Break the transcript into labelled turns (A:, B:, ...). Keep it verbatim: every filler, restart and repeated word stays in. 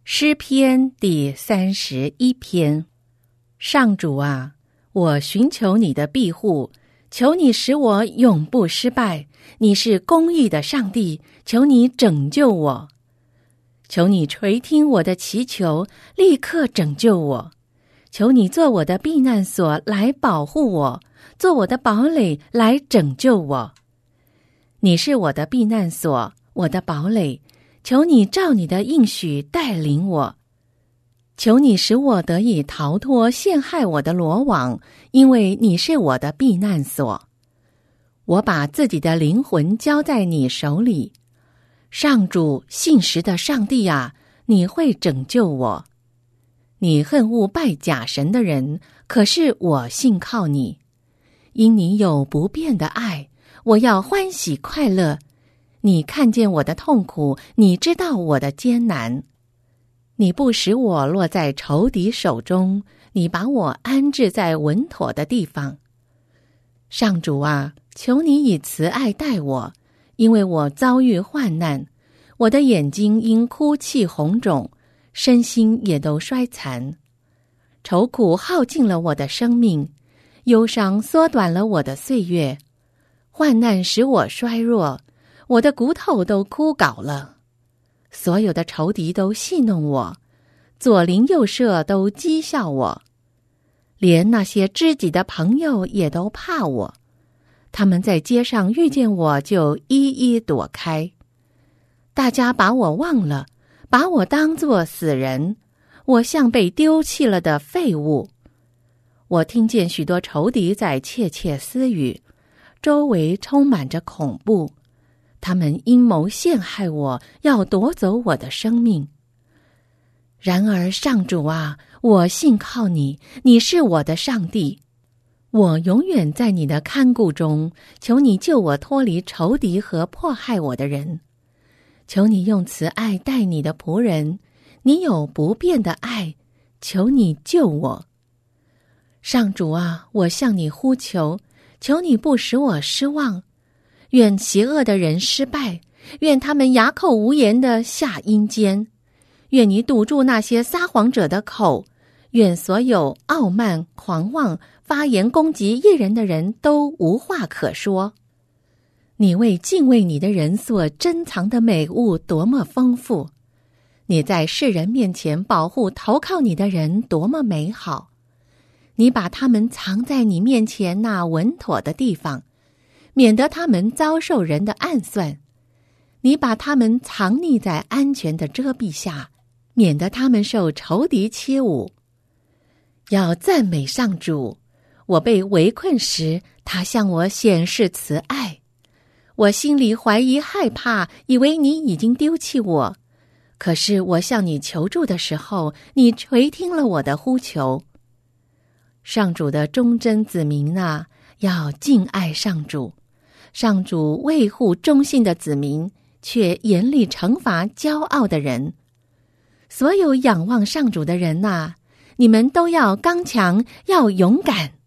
A: 诗篇第三十一篇。上主啊，我寻求你的庇护，求你使我永不失败。你是公义的上帝，求你拯救我。求你垂听我的祈求，立刻拯救我。求你做我的避难所来保护我，做我的堡垒来拯救我。你是我的避难所，我的堡垒，求你照你的应许带领我。求你使我得以逃脱陷害我的罗网，因为你是我的避难所。我把自己的灵魂交在你手里。上主，信实的上帝啊，你会拯救我。你恨恶拜假神的人，可是我信靠你。因你有不变的爱，我要欢喜快乐。你看见我的痛苦，你知道我的艰难。你不使我落在仇敌手中，你把我安置在稳妥的地方。上主啊，求你以慈爱待我，因为我遭遇患难，我的眼睛因哭泣红肿，身心也都衰残。愁苦耗尽了我的生命，忧伤缩短了我的岁月。患难使我衰弱，我的骨头都枯槁了。所有的仇敌都戏弄我，左邻右舍都讥笑我，连那些知己的朋友也都怕我。他们在街上遇见我就一一躲开。大家把我忘了，把我当作死人，我像被丢弃了的废物。我听见许多仇敌在窃窃私语，周围充满着恐怖。他们阴谋陷害我，要夺走我的生命。然而上主啊，我信靠你，你是我的上帝。我永远在你的看顾中，求你救我脱离仇敌和迫害我的人。求你用慈爱待你的仆人，你有不变的爱，求你救我。上主啊，我向你呼求，求你不使我失望。愿邪恶的人失败，愿他们哑口无言地下阴间。愿你堵住那些撒谎者的口，愿所有傲慢、狂妄、发言攻击一人的人都无话可说。你为敬畏你的人所珍藏的美物多么丰富，你在世人面前保护投靠你的人多么美好。你把他们藏在你面前那稳妥的地方，免得他们遭受人的暗算。你把他们藏匿在安全的遮蔽下，免得他们受仇敌欺侮。要赞美上主，我被围困时，他向我显示慈爱。我心里怀疑害怕，以为你已经丢弃我。可是我向你求助的时候，你垂听了我的呼求。上主的忠贞子民啊，要敬爱上主。上主维护忠信的子民，却严厉惩罚骄傲的人。所有仰望上主的人啊，你们都要刚强，要勇敢。